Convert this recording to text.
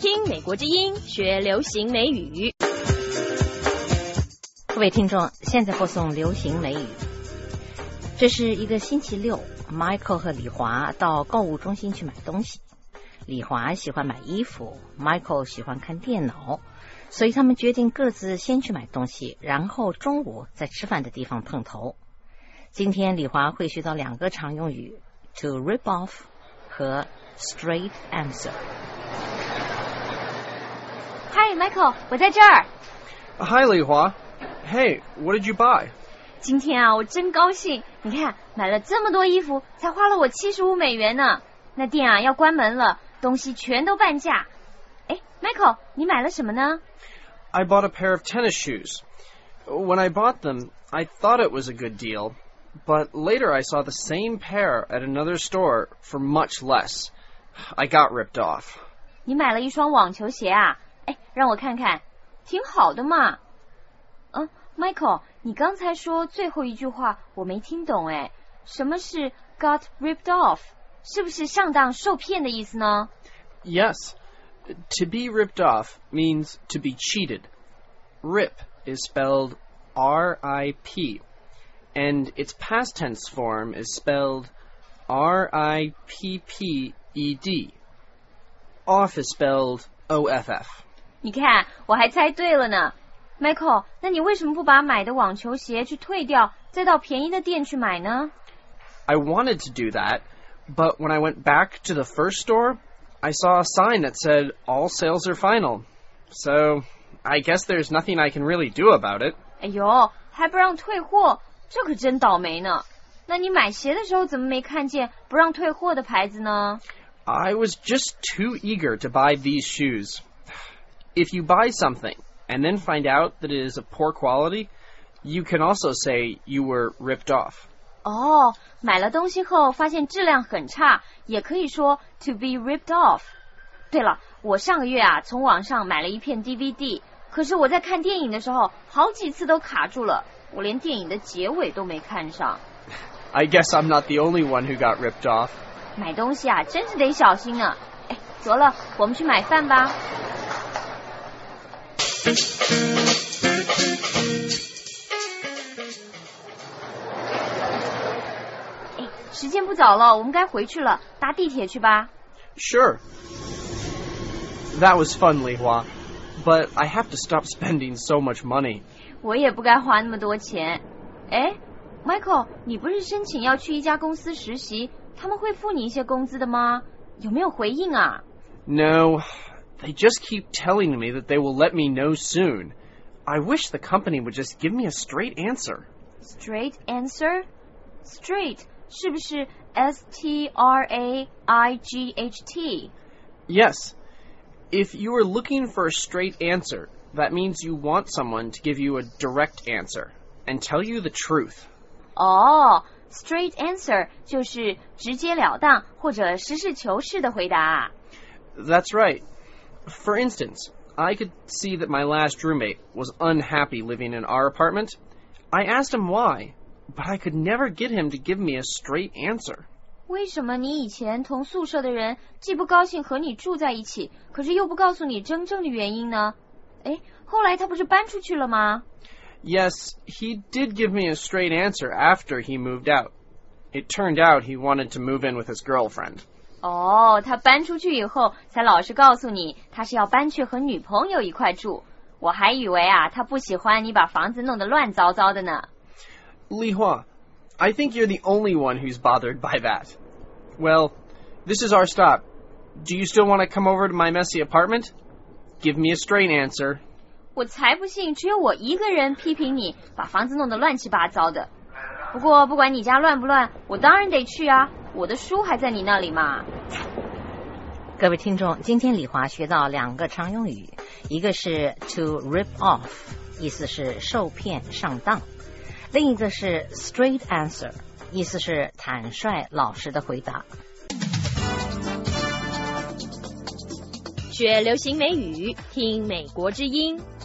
听美国之音，学流行美语。 各位听众，现在播送流行美语。这是一个星期六 ，Michael 和李华到购物中心去买东西。李华喜欢买衣服 ，Michael 喜欢看电脑，所以他们决定各自先去买东西，然后中午在吃饭的地方碰头。今天李华会学到两个常用语 ：to rip off 和 straight answer。Hi Michael， 我在这儿。 Hi 李华。Hey, what did you buy? 今天啊，我真高兴！你看，买了这么多衣服，才花了我$75呢。那店啊要关门了，东西全都半价。哎 ，Michael， 你买了什么呢？ I bought a pair of tennis shoes. When I bought them, I thought it was a good deal, but later I saw the same pair at another store for much less. I got ripped off. 你买了一双网球鞋啊？哎，让我看看，挺好的嘛。Michael， 你刚才说最后一句话我没听懂哎，什么是 got ripped off？ 是不是上当受骗的意思呢？ Yes. To be ripped off means to be cheated. Rip is spelled R-I-P, and its past tense form is spelled R-I-P-P-E-D. Off is spelled O-F-F. 你看，我还猜对了呢。Michael， 那你为什么不把买的网球鞋去退掉，再到便宜的店去买呢？ I wanted to do that, but when I went back to the first store, I saw a sign that said all sales are final. So, I guess there's nothing I can really do about it. 哎呦，还不让退货，这可真倒霉呢。那你买鞋的时候怎么没看见不让退货的牌子呢？ I was just too eager to buy these shoes. If you buy something,and then find out that it is of poor quality, you can also say you were ripped off. 哦，买了东西后发现质量很差，也可以说 to be ripped off. 对了，我上个月啊从网上买了一片 DVD， 可是我在看电影的时候好几次都卡住了，我连电影的结尾都没看上。 I guess I'm not the only one who got ripped off. 买东西啊真是得小心呢。哎，走了，我们去买饭吧。时间不早了，我们该回去了，搭地铁去吧。 Sure. That was fun, Li Hua, but I have to stop spending so much money. 我也不该花那么多钱。哎 ，Michael， 你不是申请要去一家公司实习，他们会付你一些工资的吗？有没有回应啊？ No, they just keep telling me that they will let me know soon. I wish the company would just give me a straight answer. Straight answer? Straight 是不是 S-T-R-A-I-G-H-T? Yes. If you are looking for a straight answer, that means you want someone to give you a direct answer and tell you the truth. 哦， straight answer 就是直截了当或者实事求是的回答。 That's right. For instance, I could see that my last roommate was unhappy living in our apartment. I asked him why, but I could never get him to give me a straight answer. 为什么你以前同宿舍的人既不高兴和你住在一起，可是又不告诉你真正的原因呢？哎，后来他不是搬出去了吗？ Yes, he did give me a straight answer after he moved out. It turned out he wanted to move in with his girlfriend. 哦，他搬出去以后才老实告诉你他是要搬去和女朋友一块住。我还以为啊，他不喜欢你把房子弄得乱糟糟的呢。 Li Hua, I think you're the only one who's bothered by that. Well, this is our stop. Do you still want to come over to my messy apartment? Give me a straight answer. 我才不信只有我一个人批评你把房子弄得乱七八糟的。不过不管你家乱不乱，我当然得去啊，我的书还在你那里嘛。 各位听众，今天李华学到两个常用语，一个是 to rip off， 意思是受骗上当，另一个是 straight answer， 意思是坦率老实的回答。 学流行美语，听美国之音。